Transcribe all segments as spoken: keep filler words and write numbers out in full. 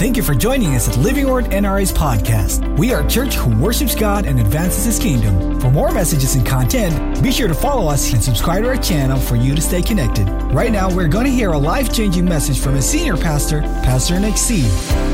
Thank you for joining us at Living Word N R A's podcast. We are a church who worships God and advances His kingdom. For more messages and content, be sure to follow us and subscribe to our channel for you to stay connected. Right now, we're going to hear a life-changing message from a senior pastor, Pastor Nick C.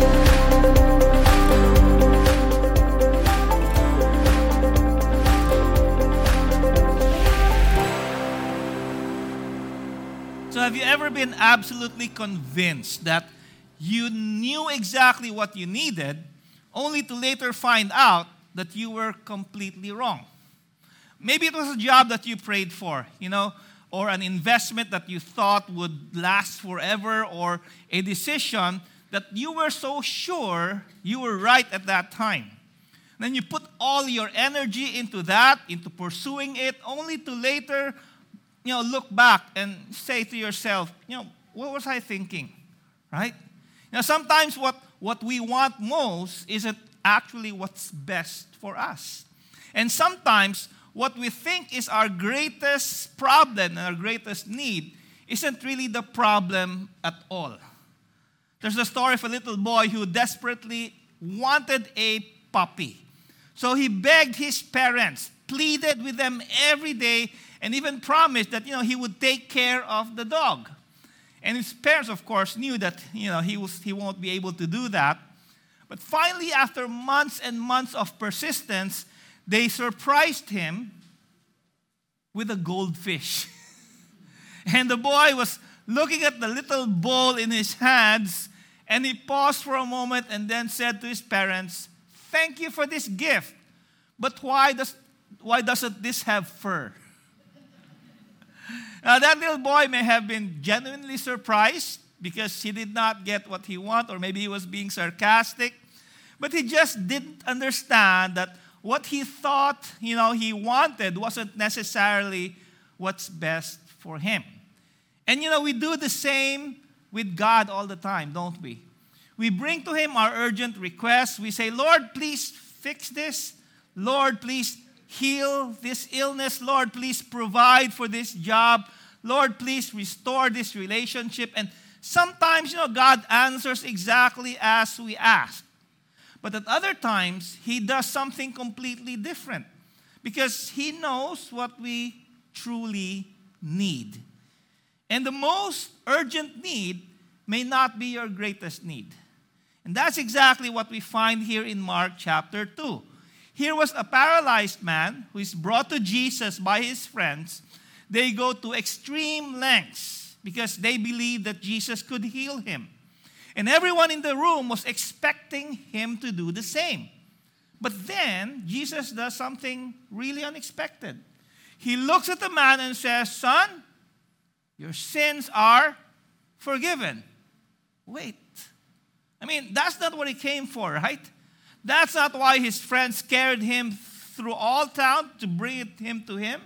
So have you ever been absolutely convinced that you knew exactly what you needed, only to later find out that you were completely wrong? Maybe it was a job that you prayed for, you know, or an investment that you thought would last forever, or a decision that you were so sure you were right at that time. Then you put all your energy into that, into pursuing it, only to later, you know, look back and say to yourself, you know, what was I thinking, right? Now, sometimes what, what we want most isn't actually what's best for us. And sometimes what we think is our greatest problem and our greatest need isn't really the problem at all. There's a story of a little boy who desperately wanted a puppy. So he begged his parents, pleaded with them every day, and even promised that, you know, he would take care of the dog. And his parents, of course, knew that, you know, he was he won't be able to do that. But finally, after months and months of persistence, they surprised him with a goldfish. And the boy was looking at the little bowl in his hands, and he paused for a moment and then said to his parents, "Thank you for this gift, but why does why doesn't this have fur?" Now, that little boy may have been genuinely surprised because he did not get what he wanted, or maybe he was being sarcastic, but he just didn't understand that what he thought, you know, he wanted wasn't necessarily what's best for him. And, you know, we do the same with God all the time, don't we? We bring to Him our urgent requests. We say, "Lord, please fix this. Lord, please heal this illness. Lord, please provide for this job. Lord, please restore this relationship." And sometimes, you know, God answers exactly as we ask. But at other times, He does something completely different because He knows what we truly need. And the most urgent need may not be your greatest need. And that's exactly what we find here in Mark chapter two. Here was a paralyzed man who is brought to Jesus by his friends. They go to extreme lengths because they believed that Jesus could heal him. And everyone in the room was expecting him to do the same. But then Jesus does something really unexpected. He looks at the man and says, "Son, your sins are forgiven." Wait. I mean, that's not what he came for, right? That's not why his friends carried him through all town to bring him to him.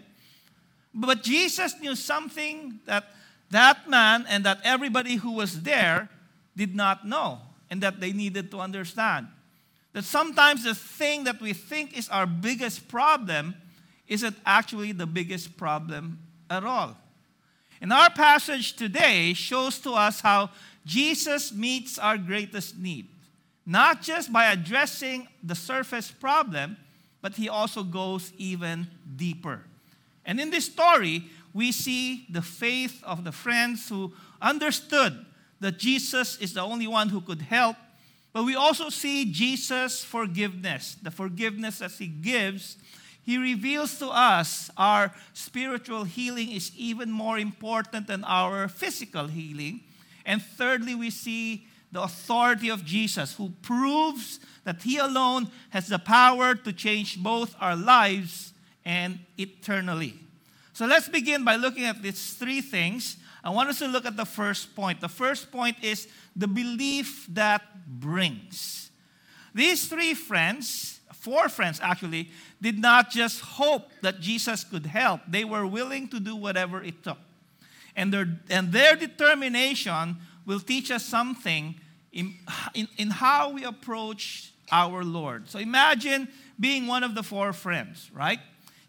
But Jesus knew something that that man and that everybody who was there did not know, and that they needed to understand. That sometimes the thing that we think is our biggest problem isn't actually the biggest problem at all. And our passage today shows to us how Jesus meets our greatest need. Not just by addressing the surface problem, but He also goes even deeper. And in this story, we see the faith of the friends who understood that Jesus is the only one who could help. But we also see Jesus' forgiveness, the forgiveness that He gives. He reveals to us our spiritual healing is even more important than our physical healing. And thirdly, we see the authority of Jesus, who proves that He alone has the power to change both our lives and eternally. So let's begin by looking at these three things. I want us to look at the first point. The first point is the belief that brings. These three friends, four friends actually, did not just hope that Jesus could help. They were willing to do whatever it took. And their, and their determination will teach us something in, in, in how we approach our Lord. So imagine being one of the four friends, right?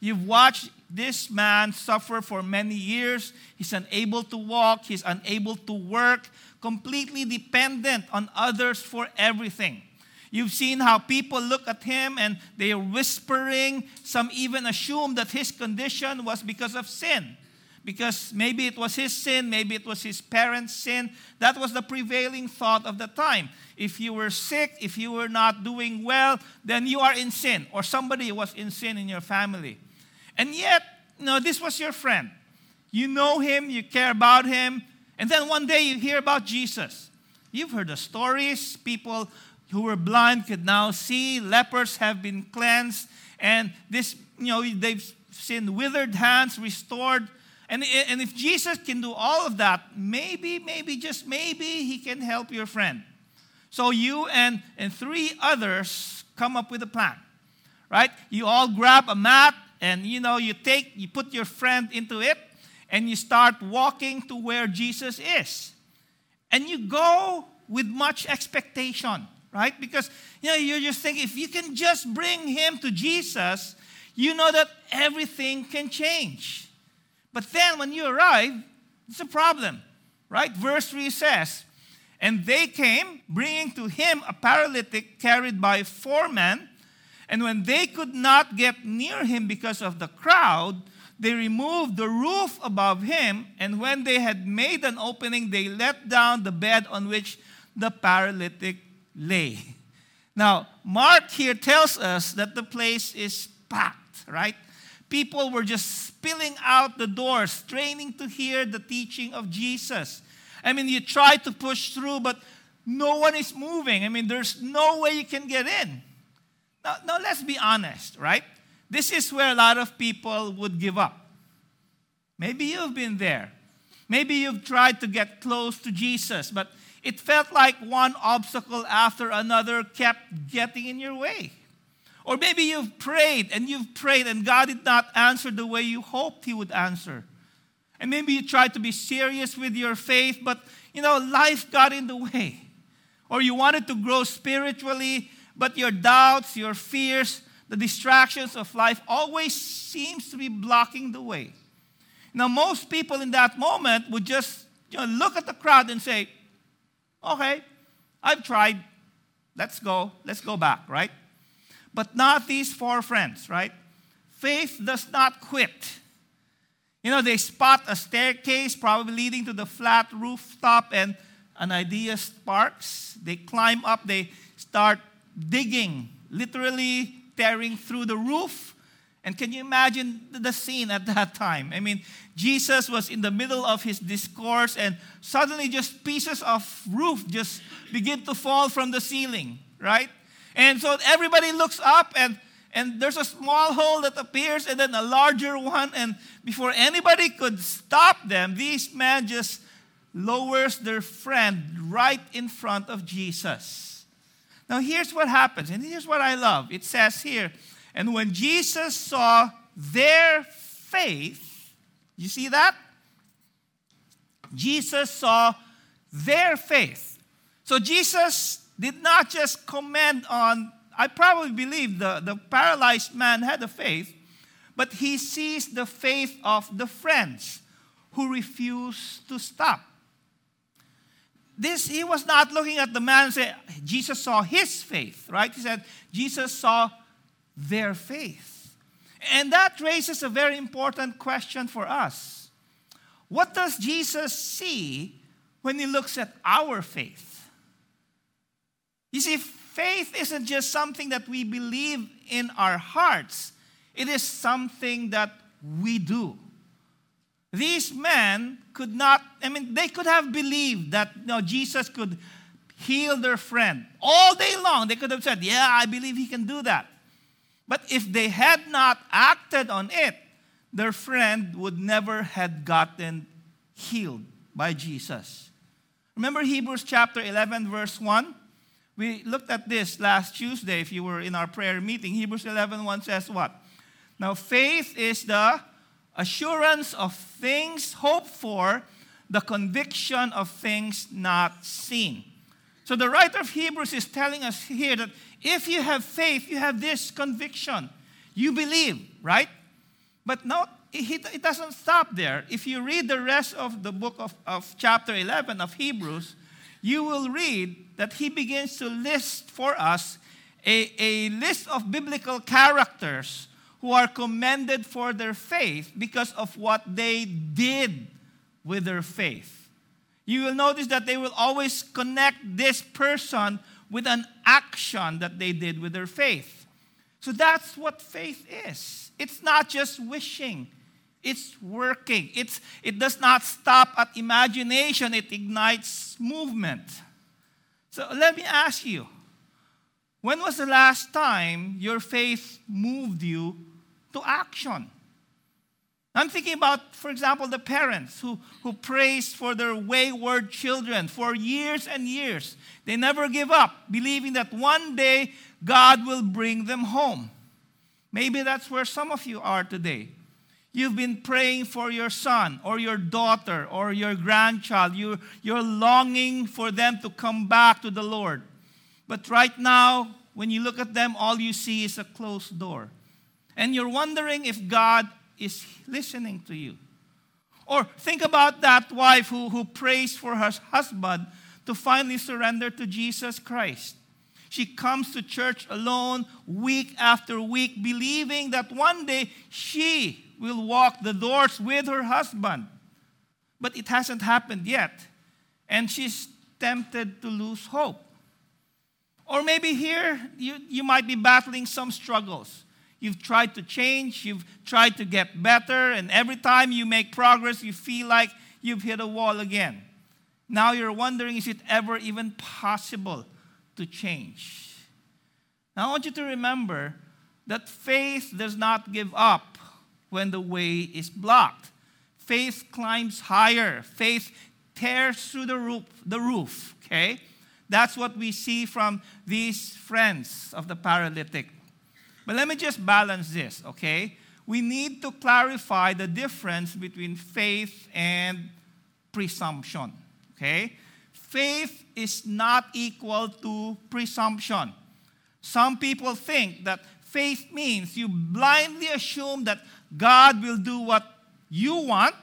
You've watched this man suffer for many years. He's unable to walk. He's unable to work. Completely dependent on others for everything. You've seen how people look at him and they are whispering. Some even assume that his condition was because of sin. Because maybe it was his sin, maybe it was his parents' sin. That was the prevailing thought of the time. If you were sick, if you were not doing well, then you are in sin. Or somebody was in sin in your family. And yet, you know, this was your friend. You know him, you care about him. And then one day you hear about Jesus. You've heard the stories. People who were blind could now see. Lepers have been cleansed. And this, you know, they've seen withered hands restored. And, and if Jesus can do all of that, maybe, maybe, just maybe, he can help your friend. So you and, and three others come up with a plan, right? You all grab a mat and, you know, you take, you put your friend into it and you start walking to where Jesus is. And you go with much expectation, right? Because, you know, you're just thinking, if you can just bring him to Jesus, you know that everything can change. But then when you arrive, it's a problem, right? Verse three says, and they came, bringing to him a paralytic carried by four men. And when they could not get near him because of the crowd, they removed the roof above him. And when they had made an opening, they let down the bed on which the paralytic lay. Now, Mark here tells us that the place is packed, right? People were just spilling out the doors, straining to hear the teaching of Jesus. I mean, you try to push through, but no one is moving. I mean, there's no way you can get in. Now, now let's be honest, right? This is where a lot of people would give up. Maybe you've been there. Maybe you've tried to get close to Jesus, but it felt like one obstacle after another kept getting in your way. Or maybe you've prayed and you've prayed and God did not answer the way you hoped he would answer. And maybe you tried to be serious with your faith, but, you know, life got in the way. Or you wanted to grow spiritually, but your doubts, your fears, the distractions of life always seems to be blocking the way. Now, most people in that moment would just, you know, look at the crowd and say, okay, I've tried. Let's go. Let's go back, right? But not these four friends, right? Faith does not quit. You know, they spot a staircase probably leading to the flat rooftop and an idea sparks. They climb up, they start digging, literally tearing through the roof. And can you imagine the scene at that time? I mean, Jesus was in the middle of his discourse and suddenly just pieces of roof just begin to fall from the ceiling, right? And so everybody looks up and, and there's a small hole that appears and then a larger one. And before anybody could stop them, these men just lowers their friend right in front of Jesus. Now here's what happens, and here's what I love. It says here, and when Jesus saw their faith, you see that? Jesus saw their faith. So Jesus did not just comment on, I probably believe the, the paralyzed man had a faith, but he sees the faith of the friends who refused to stop. This, he was not looking at the man and saying, Jesus saw his faith, right? He said, Jesus saw their faith. And that raises a very important question for us. What does Jesus see when he looks at our faith? You see, faith isn't just something that we believe in our hearts. It is something that we do. These men could not, I mean, they could have believed that, you know, Jesus could heal their friend. All day long, they could have said, yeah, I believe he can do that. But if they had not acted on it, their friend would never have gotten healed by Jesus. Remember Hebrews chapter eleven, verse one? We looked at this last Tuesday if you were in our prayer meeting. Hebrews eleven one says what? Now faith is the assurance of things hoped for, the conviction of things not seen. So the writer of Hebrews is telling us here that if you have faith, you have this conviction. You believe, right? But no, it, it doesn't stop there. If you read the rest of the book of, of chapter eleven of Hebrews, you will read that he begins to list for us a, a list of biblical characters who are commended for their faith because of what they did with their faith. You will notice that they will always connect this person with an action that they did with their faith. So that's what faith is. It's not just wishing. It's working. It's, it does not stop at imagination. It ignites movement. So let me ask you, when was the last time your faith moved you to action? I'm thinking about, for example, the parents who, who prays for their wayward children for years and years. They never give up, believing that one day God will bring them home. Maybe that's where some of you are today. You've been praying for your son or your daughter or your grandchild. You, you're longing for them to come back to the Lord. But right now, when you look at them, all you see is a closed door. And you're wondering if God is listening to you. Or think about that wife who, who prays for her husband to finally surrender to Jesus Christ. She comes to church alone week after week, believing that one day she will walk the doors with her husband. But it hasn't happened yet. And she's tempted to lose hope. Or maybe here, you, you might be battling some struggles. You've tried to change, you've tried to get better, and every time you make progress, you feel like you've hit a wall again. Now you're wondering, is it ever even possible to change? Now I want you to remember that faith does not give up when the way is blocked. Faith climbs higher. Faith tears through the roof, the roof, okay? That's what we see from these friends of the paralytic. But let me just balance this, okay? We need to clarify the difference between faith and presumption, okay? Faith is not equal to presumption. Some people think that faith means you blindly assume that God will do what you want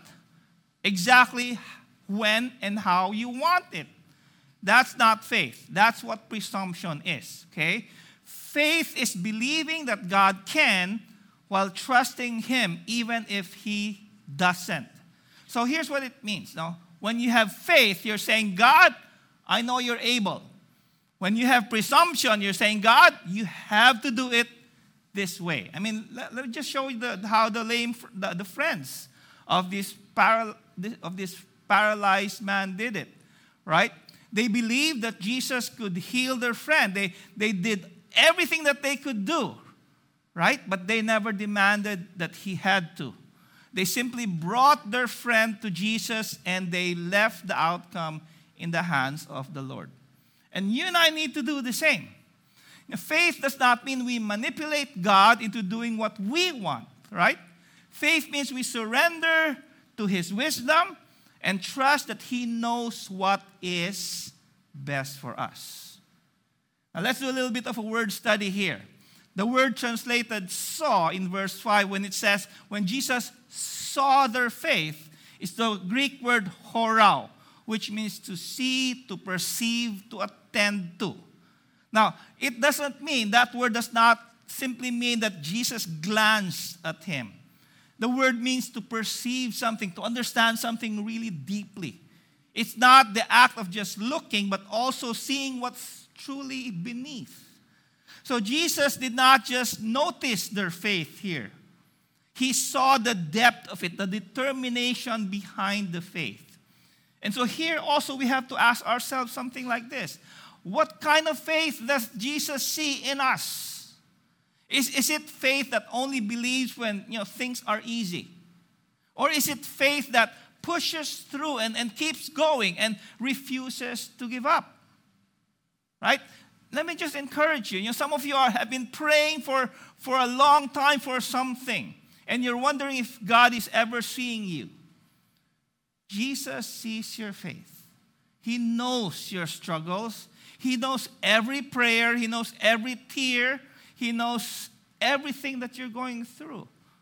exactly when and how you want it. That's not faith. That's what presumption is, okay? Faith is believing that God can while trusting Him even if He doesn't. So here's what it means. Now, when you have faith, you're saying, God, I know you're able. When you have presumption, you're saying, God, you have to do it this way. I mean, let, let me just show you the, how the lame, the, the friends of this, paral, of this paralyzed man did it, right? They believed that Jesus could heal their friend. They, they did everything that they could do, right? But they never demanded that he had to. They simply brought their friend to Jesus and they left the outcome in the hands of the Lord. And you and I need to do the same. Now, faith does not mean we manipulate God into doing what we want, right? Faith means we surrender to His wisdom and trust that He knows what is best for us. Now let's do a little bit of a word study here. The word translated saw in verse five, when it says, when Jesus saw their faith, is the Greek word horao, which means to see, to perceive, to attend to. Now, it doesn't mean, that word does not simply mean that Jesus glanced at him. The word means to perceive something, to understand something really deeply. It's not the act of just looking, but also seeing what's truly beneath. So Jesus did not just notice their faith here. He saw the depth of it, the determination behind the faith. And so here also we have to ask ourselves something like this. What kind of faith does Jesus see in us? Is, is it faith that only believes when, you know, things are easy? Or is it faith that pushes through and, and keeps going and refuses to give up? Right? Let me just encourage you. You know, some of you are, have been praying for, for a long time for something, and you're wondering if God is ever seeing you. Jesus sees your faith. He knows your struggles. He knows every prayer. He knows every tear. He knows everything that you're going through.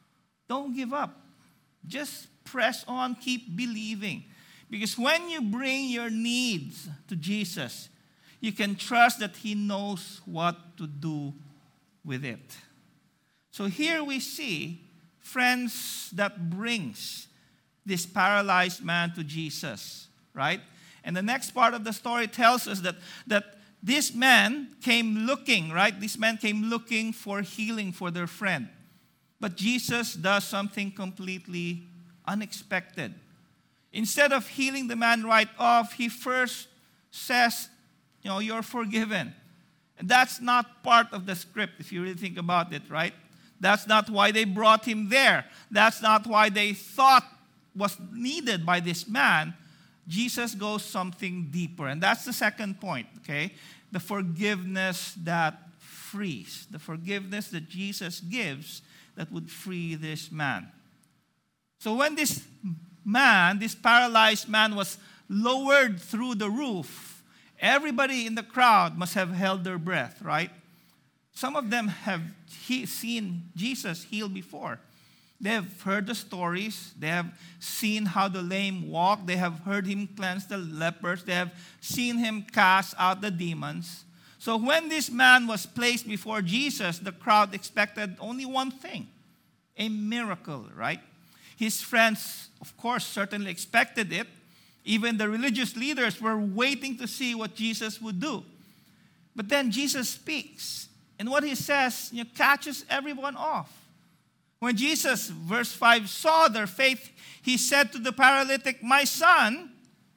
don't give up. Just press on, keep believing. Because when you bring your needs to Jesus, you can trust that He knows what to do with it. So here we see friends that brings this paralyzed man to Jesus, right? And the next part of the story tells us that, that this man came looking, right? This man came looking for healing for their friend. But Jesus does something completely unexpected. Instead of healing the man right off, He first says, you know, you're forgiven. And that's not part of the script, if you really think about it, right? That's not why they brought him there. That's not why they thought was needed by this man. Jesus goes something deeper. And that's the second point, okay? The forgiveness that frees. The forgiveness that Jesus gives that would free this man. So when this man, this paralyzed man, was lowered through the roof, everybody in the crowd must have held their breath, right? Some of them have he- seen Jesus heal before. They have heard the stories. They have seen how the lame walk. They have heard Him cleanse the lepers. They have seen Him cast out the demons. So when this man was placed before Jesus, the crowd expected only one thing, a miracle, right? His friends, of course, certainly expected it. Even the religious leaders were waiting to see what Jesus would do. But then Jesus speaks. And what He says, you know, catches everyone off. When Jesus, verse five, saw their faith, He said to the paralytic, "My son,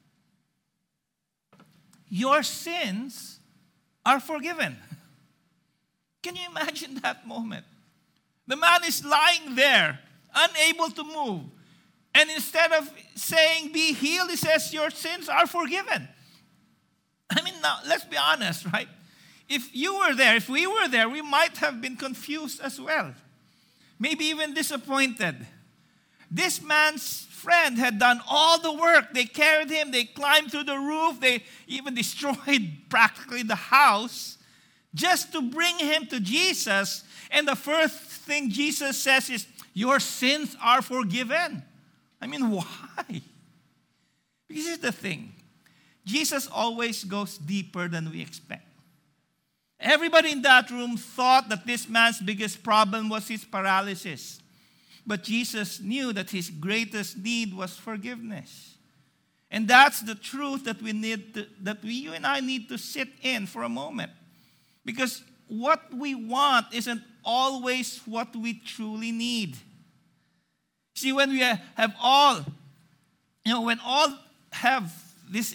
your sins are forgiven." Can you imagine that moment? The man is lying there, unable to move. And instead of saying, "Be healed," He says, "Your sins are forgiven." I mean, now, let's be honest, right? If you were there, if we were there, we might have been confused as well. Maybe even disappointed. This man's friend had done all the work. They carried him, they climbed through the roof, they even destroyed practically the house just to bring him to Jesus. And the first thing Jesus says is, "Your sins are forgiven." I mean, why? Because here's the thing. Jesus always goes deeper than we expect. Everybody in that room thought that this man's biggest problem was his paralysis. But Jesus knew that his greatest need was forgiveness. And that's the truth that we need to, that we, you and I need to sit in for a moment. Because what we want isn't always what we truly need. See, when we have all, you know, when all have this,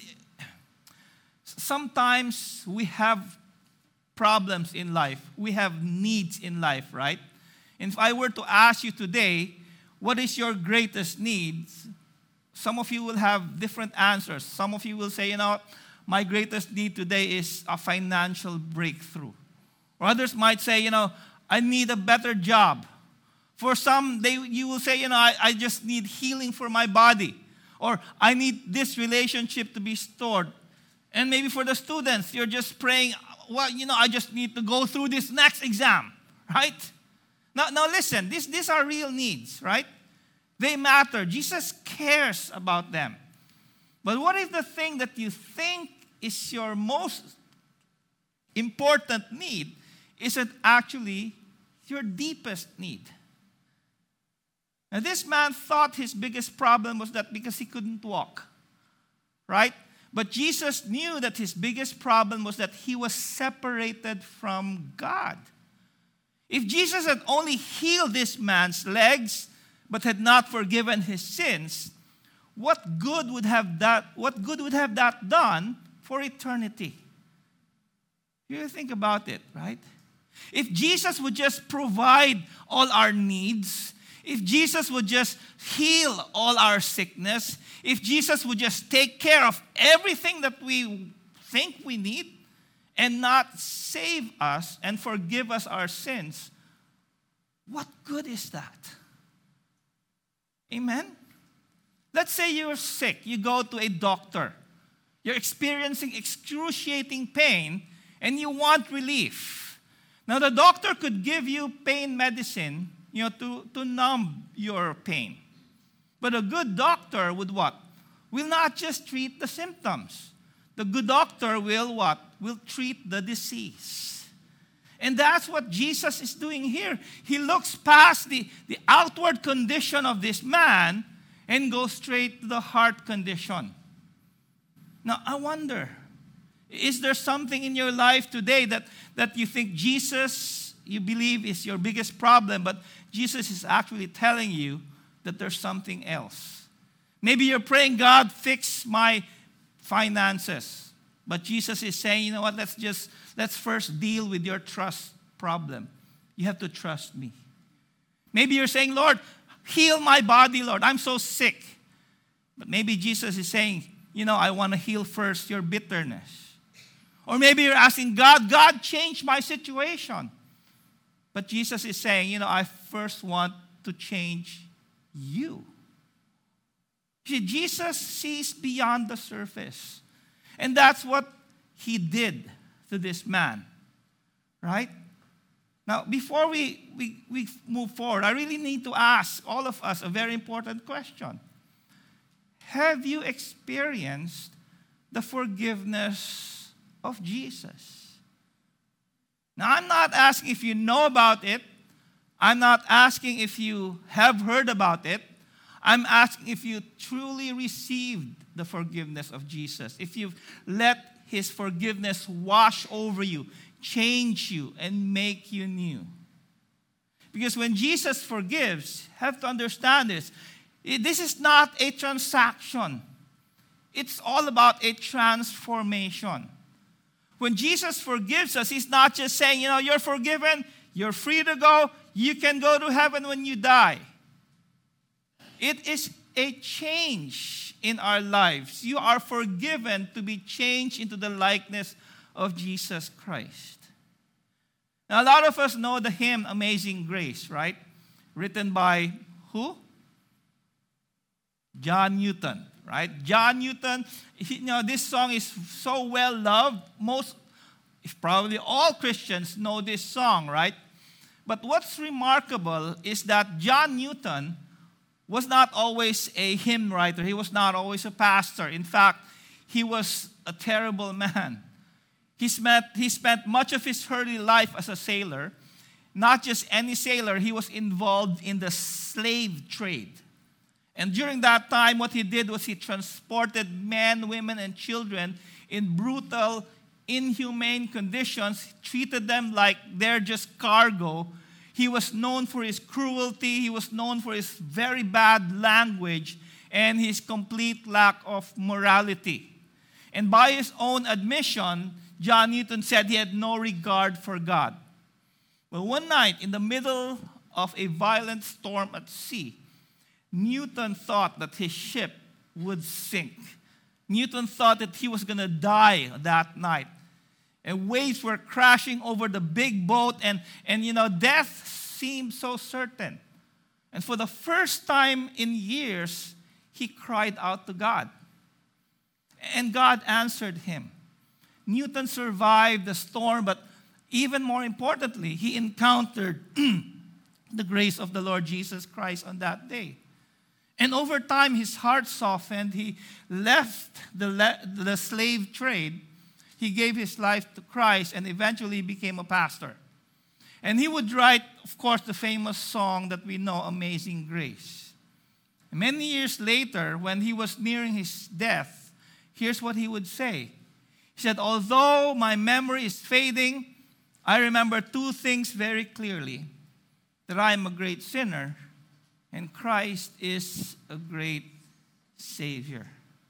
sometimes we have problems in life. We have needs in life, right? And if I were to ask you today, what is your greatest need? Some of you will have different answers. Some of you will say, you know, my greatest need today is a financial breakthrough. Or others might say, you know, I need a better job. For some, they you will say, you know, I, I just need healing for my body. Or I need this relationship to be stored. And maybe for the students, you're just praying, well, you know, I just need to go through this next exam, right? Now, now listen, these, these are real needs, right? They matter. Jesus cares about them. But what if the thing that you think is your most important need isn't actually your deepest need? Now, this man thought his biggest problem was that because he couldn't walk, right? But Jesus knew that his biggest problem was that he was separated from God. If Jesus had only healed this man's legs, but had not forgiven his sins, what good would have that, what good would have that done for eternity? You think about it, right? If Jesus would just provide all our needs, if Jesus would just heal all our sickness, if Jesus would just take care of everything that we think we need and not save us and forgive us our sins, what good is that? Amen? Let's say you're sick. You go to a doctor. You're experiencing excruciating pain and you want relief. Now, the doctor could give you pain medicine. you know, to, to numb your pain. But a good doctor would what? Will not just treat the symptoms. The good doctor will what? Will treat the disease. And that's what Jesus is doing here. He looks past the, the outward condition of this man and goes straight to the heart condition. Now, I wonder, is there something in your life today that, that you think Jesus, you believe is your biggest problem, but Jesus is actually telling you that there's something else? Maybe you're praying, God, fix my finances. But Jesus is saying, you know what, let's just, let's first deal with your trust problem. You have to trust me. Maybe you're saying, Lord, heal my body, Lord. I'm so sick. But maybe Jesus is saying, you know, I want to heal first your bitterness. Or maybe you're asking God, God, change my situation. But Jesus is saying, you know, I first want to change you. See, Jesus sees beyond the surface. And that's what he did to this man. Right? Now, before we, we, we move forward, I really need to ask all of us a very important question. Have you experienced the forgiveness of Jesus? Now, I'm not asking if you know about it. I'm not asking if you have heard about it. I'm asking if you truly received the forgiveness of Jesus. If you've let his forgiveness wash over you, change you, and make you new. Because when Jesus forgives, you have to understand this. This is not a transaction. It's all about a transformation. When Jesus forgives us, he's not just saying, you know, you're forgiven, you're free to go, you can go to heaven when you die. It is a change in our lives. You are forgiven to be changed into the likeness of Jesus Christ. Now, a lot of us know the hymn Amazing Grace, right? Written by who? John Newton, right? John Newton, you know, this song is so well loved. Most, if probably all Christians know this song, right? But what's remarkable is that John Newton was not always a hymn writer. He was not always a pastor. In fact, he was a terrible man. He spent, he spent much of his early life as a sailor. Not just any sailor, he was involved in the slave trade. And during that time, what he did was he transported men, women, and children in brutal, inhumane conditions, treated them like they're just cargo. He was known for his cruelty. He was known for his very bad language and his complete lack of morality. And by his own admission, John Newton said he had no regard for God. Well, one night, in the middle of a violent storm at sea, Newton thought that his ship would sink. Newton thought that he was going to die that night. And waves were crashing over the big boat, and, and you know, death seemed so certain. And for the first time in years, he cried out to God. And God answered him. Newton survived the storm, but even more importantly, he encountered the grace of the Lord Jesus Christ on that day. And over time, his heart softened. He left the, le- the slave trade. He gave his life to Christ and eventually became a pastor. And he would write, of course, the famous song that we know, Amazing Grace. And many years later, when he was nearing his death, here's what he would say. He said, although my memory is fading, I remember two things very clearly. That I am a great sinner and Christ is a great Savior.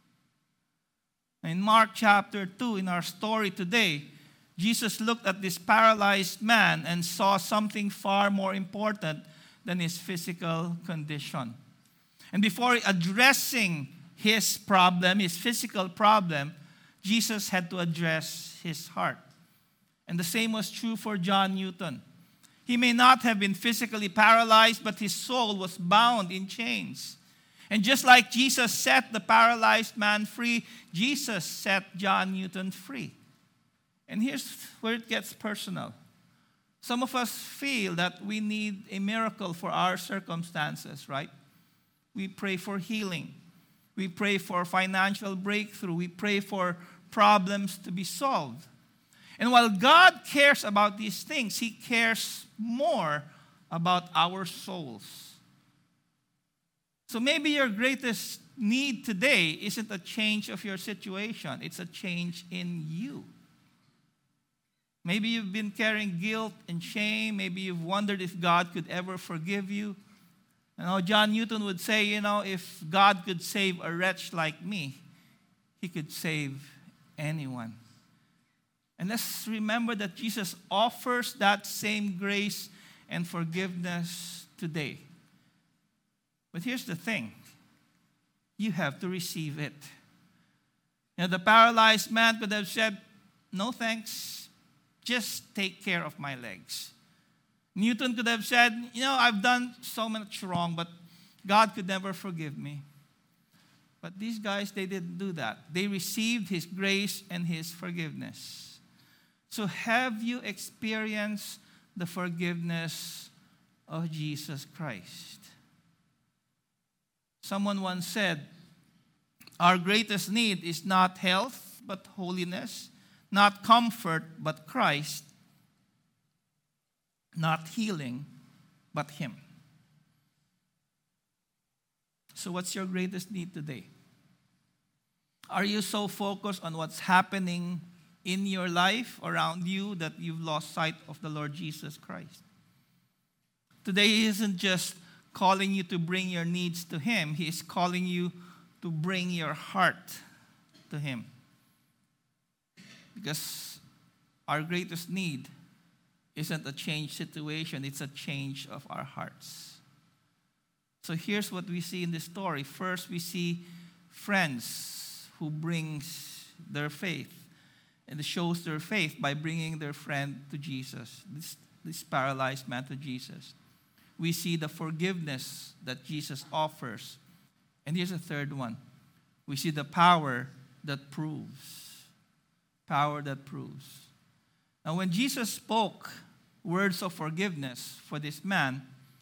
In Mark chapter two, in our story today, Jesus looked at this paralyzed man and saw something far more important than his physical condition. And before addressing his problem, his physical problem, Jesus had to address his heart. And the same was true for John Newton. He may not have been physically paralyzed, but his soul was bound in chains. And just like Jesus set the paralyzed man free, Jesus set John Newton free. And here's where it gets personal. Some of us feel that we need a miracle for our circumstances, right? We pray for healing. We pray for financial breakthrough. We pray for problems to be solved. And while God cares about these things, He cares more about our souls. So maybe your greatest need today isn't a change of your situation. It's a change in you. Maybe you've been carrying guilt and shame. Maybe you've wondered if God could ever forgive you. You know, John Newton would say, you know, if God could save a wretch like me, He could save anyone. And let's remember that Jesus offers that same grace and forgiveness today. But here's the thing. You have to receive it. You know, the paralyzed man could have said, no thanks, just take care of my legs. Newton could have said, you know, I've done so much wrong, but God could never forgive me. But these guys, they didn't do that. They received His grace and His forgiveness. So have you experienced the forgiveness of Jesus Christ? Someone once said, our greatest need is not health, but holiness, not comfort, but Christ, not healing, but Him. So what's your greatest need today? Are you so focused on what's happening in your life around you that you've lost sight of the Lord Jesus Christ? Today He isn't just calling you to bring your needs to Him. He is calling you to bring your heart to Him. Because our greatest need isn't a change situation, it's a change of our hearts. So here's what we see in this story. First, we see friends who brings their faith. And it shows their faith by bringing their friend to Jesus, this, this paralyzed man to Jesus. We see the forgiveness that Jesus offers. And here's a third one. We see the power that proves. Power that proves. Now, when Jesus spoke words of forgiveness for this man,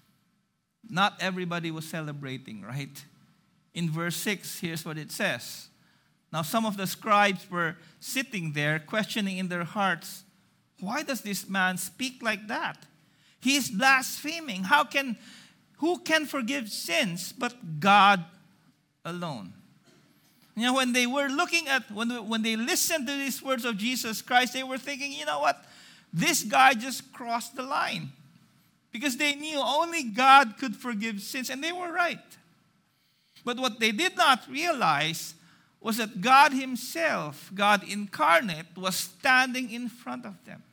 not everybody was celebrating, right? In verse six, here's what it says. Now, some of the scribes were sitting there questioning in their hearts, why does this man speak like that? He is blaspheming. How can, who can forgive sins but God alone? You know, when they were looking at, when, when they listened to these words of Jesus Christ, they were thinking, you know what? This guy just crossed the line. Because they knew only God could forgive sins, and they were right. But what they did not realize was that God Himself, God incarnate, was standing in front of them.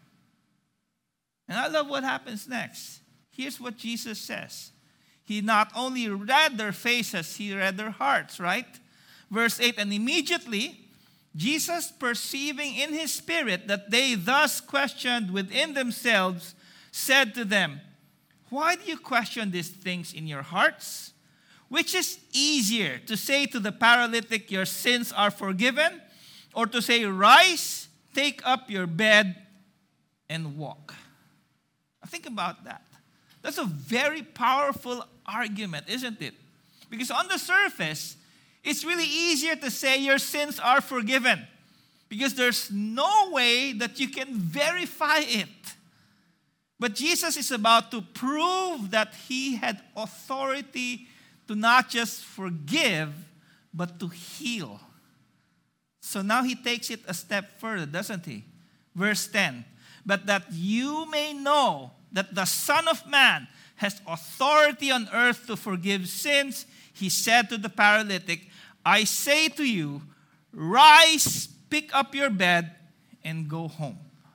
And I love what happens next. Here's what Jesus says. He not only read their faces, He read their hearts, right? Verse eight, and immediately Jesus, perceiving in His spirit that they thus questioned within themselves, said to them, why do you question these things in your hearts? Which is easier, to say to the paralytic, your sins are forgiven, or to say, rise, take up your bed, and walk? Now think about that. That's a very powerful argument, isn't it? Because on the surface, it's really easier to say your sins are forgiven, because there's no way that you can verify it. But Jesus is about to prove that He had authority to not just forgive, but to heal. So now He takes it a step further, doesn't He? Verse ten, but that you may know that the Son of Man has authority on earth to forgive sins, He said to the paralytic, I say to you, rise, pick up your bed, and go home.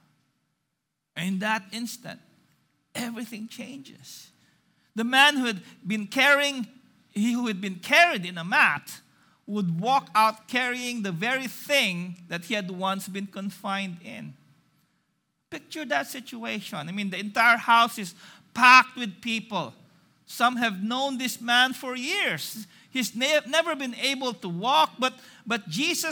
And in that instant, everything changes. The man who had been carrying, he who had been carried in a mat, would walk out carrying the very thing that he had once been confined in. Picture that situation. I mean, the entire house is packed with people. Some have known this man for years. He's ne- never been able to walk, but, but Jesus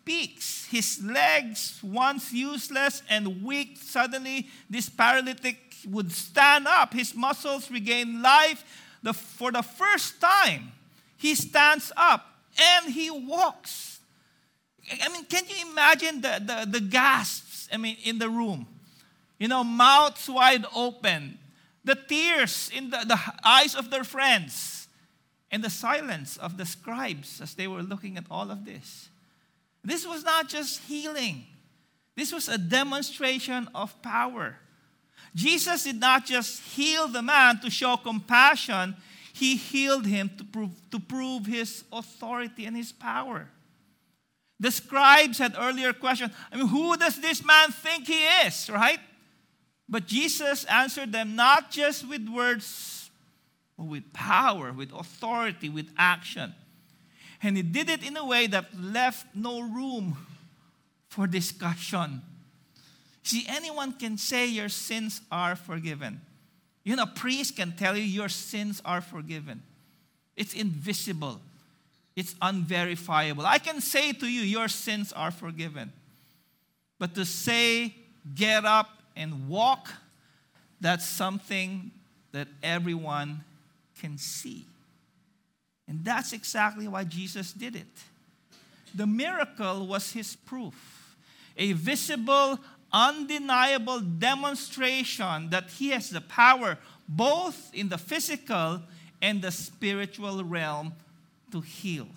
speaks. His legs, once useless and weak, suddenly this paralytic would stand up. His muscles regain life. The, for the first time, he stands up and he walks. I mean, can you imagine the, the, the gasps, I mean, in the room? You know, mouths wide open, the tears in the, the eyes of their friends, and the silence of the scribes as they were looking at all of this. This was not just healing. This was a demonstration of power. Jesus did not just heal the man to show compassion. He healed him to prove, to prove his authority and his power. The scribes had earlier questioned, I mean, who does this man think he is, right? But Jesus answered them not just with words, but with power, with authority, with action. And he did it in a way that left no room for discussion. See, anyone can say your sins are forgiven. You know, a priest can tell you your sins are forgiven. It's invisible. It's unverifiable. I can say to you, your sins are forgiven. But to say, get up and walk, that's something that everyone can see. And that's exactly why Jesus did it. The miracle was his proof. A visible, undeniable demonstration that he has the power both in the physical and the spiritual realm to heal.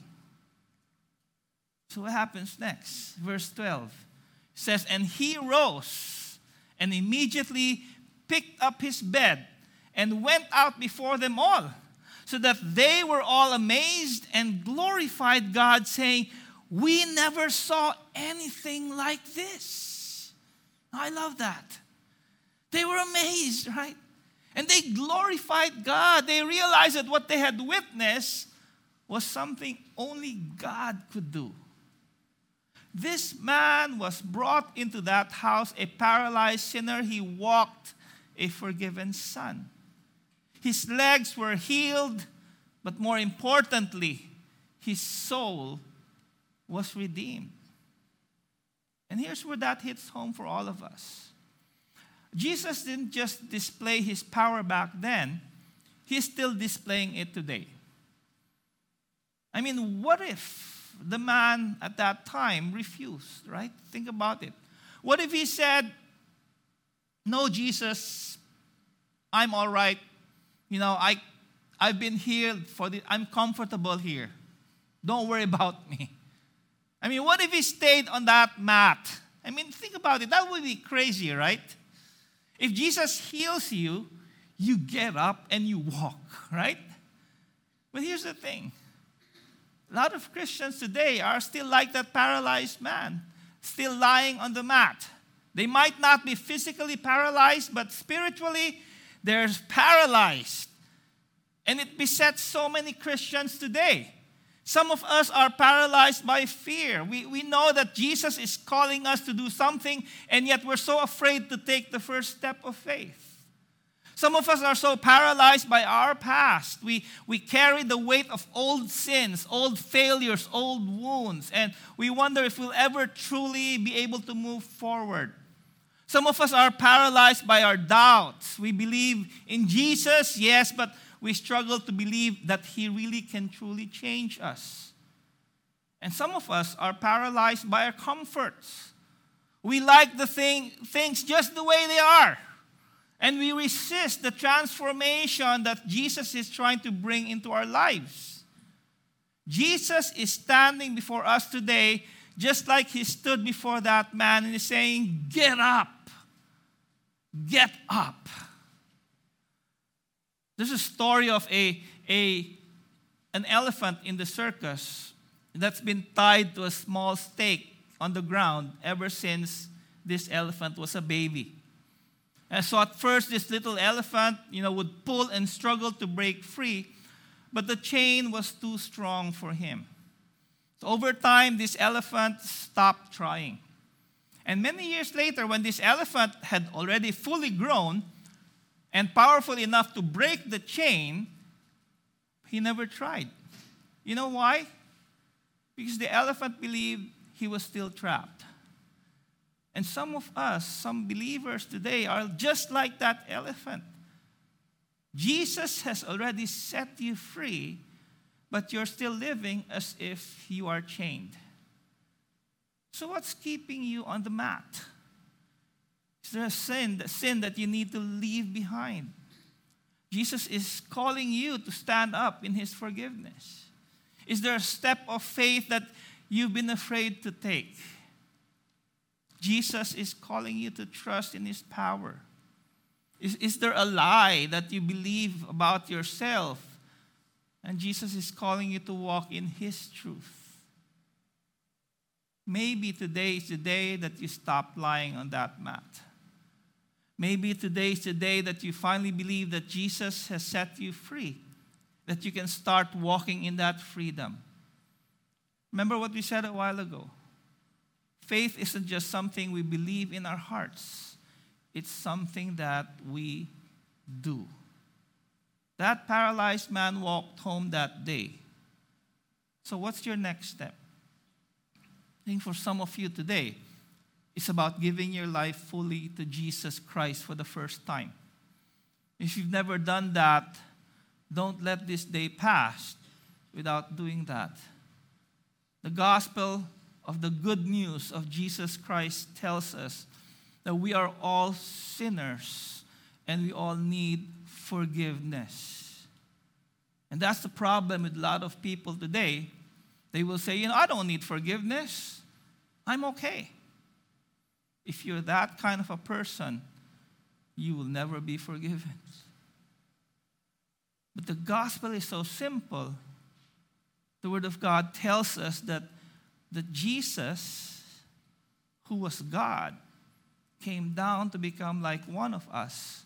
So what happens next? Verse twelve says, and he rose and immediately picked up his bed and went out before them all, so that they were all amazed and glorified God, saying, we never saw anything like this. I love that. They were amazed, right? And they glorified God. They realized that what they had witnessed was something only God could do. This man was brought into that house, a paralyzed sinner. He walked, a forgiven son. His legs were healed, but more importantly, his soul was redeemed. And here's where that hits home for all of us. Jesus didn't just display his power back then, he's still displaying it today. I mean, what if the man at that time refused, right? Think about it. What if he said, no, Jesus, I'm all right. You know, I, I've been healed for the, I'm comfortable here. Don't worry about me. I mean, what if he stayed on that mat? I mean, think about it. That would be crazy, right? If Jesus heals you, you get up and you walk, right? But here's the thing. A lot of Christians today are still like that paralyzed man, still lying on the mat. They might not be physically paralyzed, but spiritually, they're paralyzed. And it besets so many Christians today. Some of us are paralyzed by fear. We, we know that Jesus is calling us to do something, and yet we're so afraid to take the first step of faith. Some of us are so paralyzed by our past. We, we carry the weight of old sins, old failures, old wounds, and we wonder if we'll ever truly be able to move forward. Some of us are paralyzed by our doubts. We believe in Jesus, yes, but we struggle to believe that he really can truly change us. And some of us are paralyzed by our comforts. We like the thing, things just the way they are. And we resist the transformation that Jesus is trying to bring into our lives. Jesus is standing before us today just like he stood before that man and is saying, get up, get up. There's a story of a, a, an elephant in the circus that's been tied to a small stake on the ground ever since this elephant was a baby. And so at first, this little elephant, you know, would pull and struggle to break free, but the chain was too strong for him. So over time, this elephant stopped trying. And many years later, when this elephant had already fully grown and powerful enough to break the chain, he never tried. You know why? Because the elephant believed he was still trapped. And some of us, some believers today, are just like that elephant. Jesus has already set you free, but you're still living as if you are chained. So what's keeping you on the mat? Is there a sin, the sin that you need to leave behind? Jesus is calling you to stand up in his forgiveness. Is there a step of faith that you've been afraid to take? Jesus is calling you to trust in his power. Is, is there a lie that you believe about yourself? And Jesus is calling you to walk in his truth. Maybe today is the day that you stop lying on that mat. Maybe today is the day that you finally believe that Jesus has set you free, that you can start walking in that freedom. Remember what we said a while ago. Faith isn't just something we believe in our hearts. It's something that we do. That paralyzed man walked home that day. So what's your next step? I think for some of you today, it's about giving your life fully to Jesus Christ for the first time. If you've never done that, don't let this day pass without doing that. The gospel of the good news of Jesus Christ tells us that we are all sinners and we all need forgiveness. And that's the problem with a lot of people today. They will say, you know, I don't need forgiveness. I'm okay. If you're that kind of a person, you will never be forgiven. But the gospel is so simple. The Word of God tells us that, that Jesus, who was God, came down to become like one of us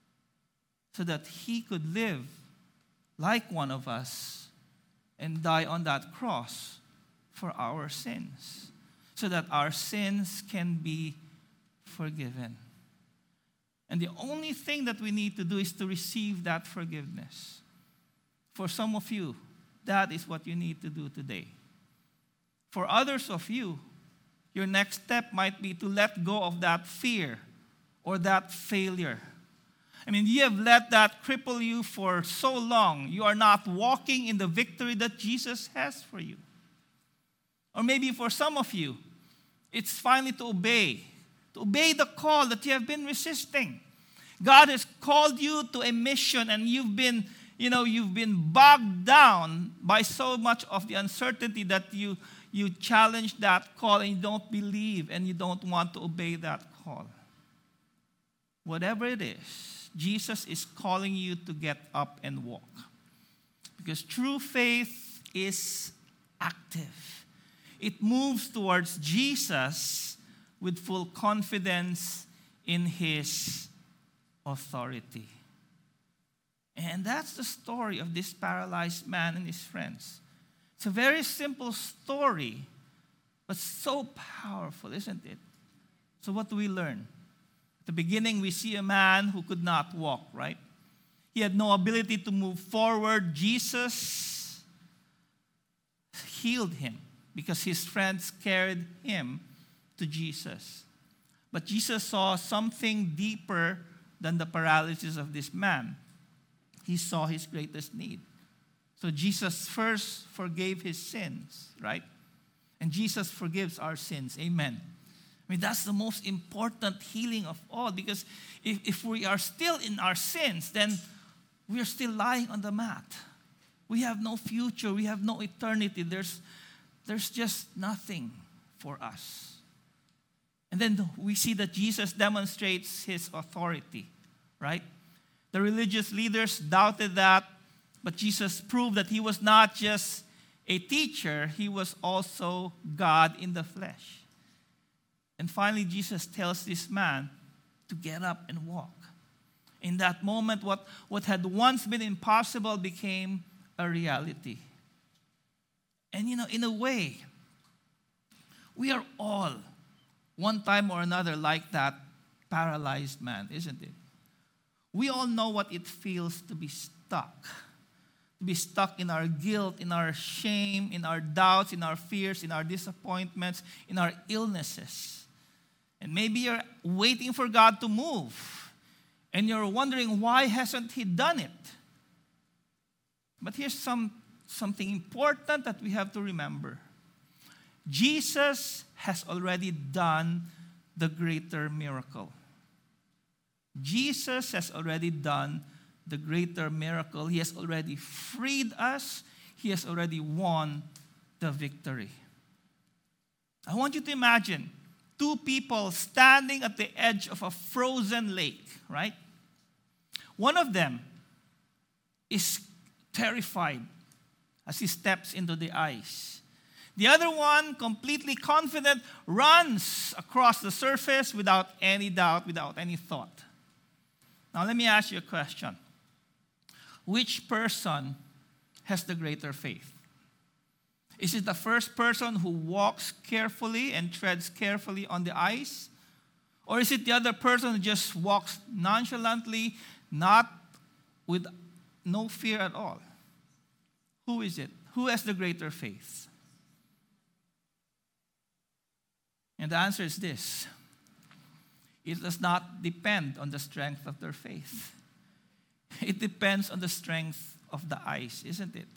so that he could live like one of us and die on that cross for our sins, so that our sins can be forgiven. And the only thing that we need to do is to receive that forgiveness. For some of you, that is what you need to do today. For others of you, your next step might be to let go of that fear or that failure. I mean, you have let that cripple you for so long. You are not walking in the victory that Jesus has for you. Or maybe for some of you, it's finally to obey. To obey the call that you have been resisting. God has called you to a mission and you've been, you know, you've been bogged down by so much of the uncertainty that you, you challenge that call and you don't believe and you don't want to obey that call. Whatever it is, Jesus is calling you to get up and walk. Because true faith is active. It moves towards Jesus with full confidence in his authority. And that's the story of this paralyzed man and his friends. It's a very simple story, but so powerful, isn't it? So what do we learn? At the beginning, we see a man who could not walk, right? He had no ability to move forward. Jesus healed him because his friends carried him to Jesus. But Jesus saw something deeper than the paralysis of this man. He saw his greatest need. So Jesus first forgave his sins, right? And Jesus forgives our sins. Amen. I mean, that's the most important healing of all, because if, if we are still in our sins, then we are still lying on the mat. We have no future. We have no eternity. There's, there's just nothing for us. And then we see that Jesus demonstrates his authority, right? The religious leaders doubted that, but Jesus proved that he was not just a teacher, he was also God in the flesh. And finally, Jesus tells this man to get up and walk. In that moment, what, what had once been impossible became a reality. And you know, in a way, we are all, one time or another, like that paralyzed man, isn't it? We all know what it feels to be stuck, to to be stuck in our guilt, in our shame, in our doubts, in our fears, in our disappointments, in our illnesses. And maybe you're waiting for God to move, and you're wondering, why hasn't He done it? But here's some, something important that we have to remember. Jesus has already done the greater miracle. Jesus has already done the greater miracle. He has already freed us. He has already won the victory. I want you to imagine two people standing at the edge of a frozen lake, right? One of them is terrified as he steps into the ice. The other one, completely confident, runs across the surface without any doubt, without any thought. Now, let me ask you a question. Which person has the greater faith? Is it the first person who walks carefully and treads carefully on the ice? Or is it the other person who just walks nonchalantly, not with no fear at all? Who is it? Who has the greater faith? And the answer is this. It does not depend on the strength of their faith. It depends on the strength of the ice, isn't it?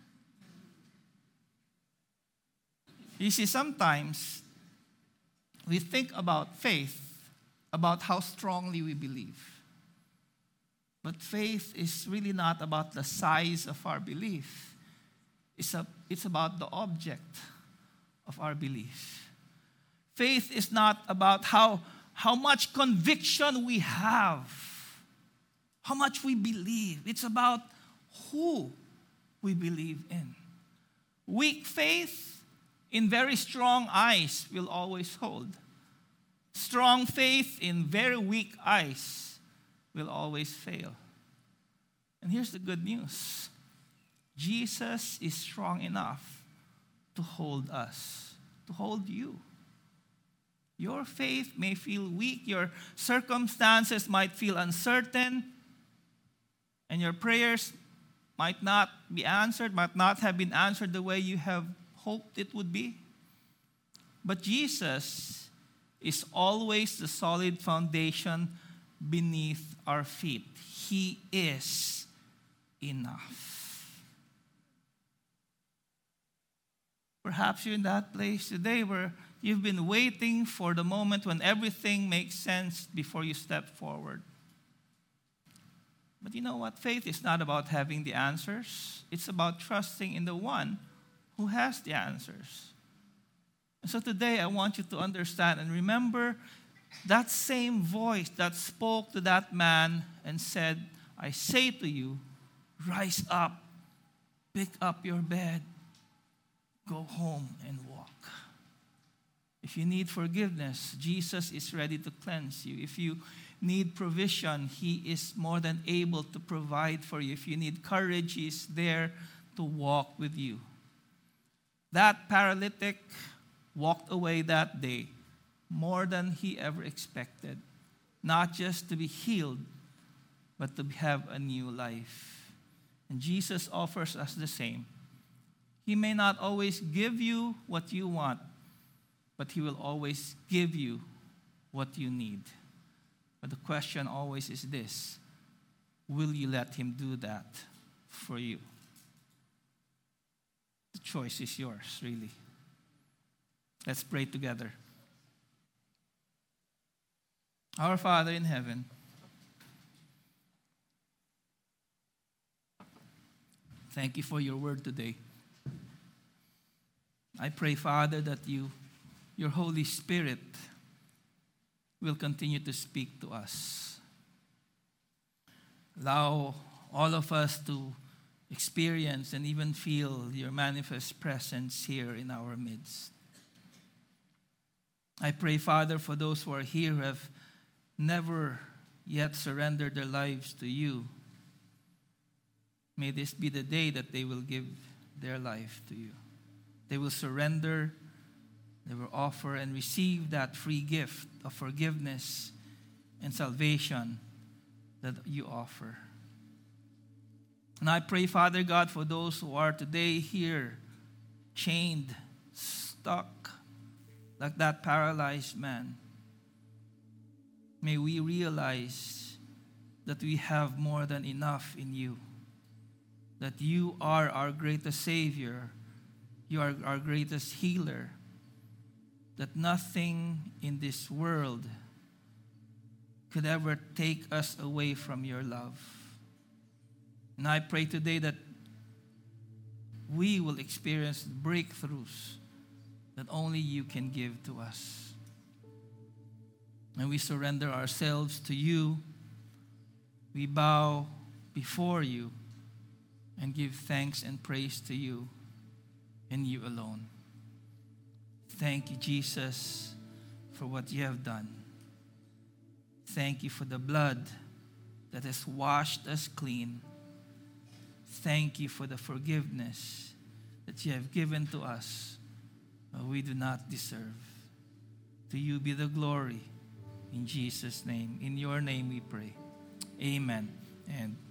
You see, sometimes we think about faith, about how strongly we believe. But faith is really not about the size of our belief. It's, a, it's about the object of our belief. Faith is not about how, how much conviction we have, how much we believe. It's about who we believe in. Weak faith in very strong ice will always hold. Strong faith in very weak ice will always fail. And here's the good news. Jesus is strong enough to hold us, to hold you. Your faith may feel weak, your circumstances might feel uncertain, and your prayers might not be answered, might not have been answered the way you have hoped it would be. But Jesus is always the solid foundation beneath our feet. He is enough. Perhaps you're in that place today where you've been waiting for the moment when everything makes sense before you step forward. But you know what? Faith is not about having the answers. It's about trusting in the one who has the answers. And so today I want you to understand and remember that same voice that spoke to that man and said, I say to you, rise up, pick up your bed, go home and walk. If you need forgiveness, Jesus is ready to cleanse you. If you need provision, He is more than able to provide for you. If you need courage, He is there to walk with you. That paralytic walked away that day more than he ever expected. Not just to be healed, but to have a new life. And Jesus offers us the same. He may not always give you what you want, but He will always give you what you need. But the question always is this: will you let Him do that for you? The choice is yours, really. Let's pray together. Our Father in heaven, thank You for Your word today. I pray, Father, that you, Your Holy Spirit will continue to speak to us. Allow all of us to experience and even feel Your manifest presence here in our midst. I pray, Father, for those who are here who have never yet surrendered their lives to You. May this be the day that they will give their life to You. They will surrender, they will offer and receive that free gift of forgiveness and salvation that You offer. And I pray, Father God, for those who are today here, chained, stuck, like that paralyzed man. May we realize that we have more than enough in you. That you are our greatest Savior. You are our greatest healer. That nothing in this world could ever take us away from your love. And I pray today that we will experience breakthroughs that only you can give to us. And we surrender ourselves to you. We bow before you and give thanks and praise to you and you alone. Thank you, Jesus, for what you have done. Thank you for the blood that has washed us clean. Thank you for the forgiveness that you have given to us, but we do not deserve. To you be the glory. In Jesus' name. In your name we pray. Amen and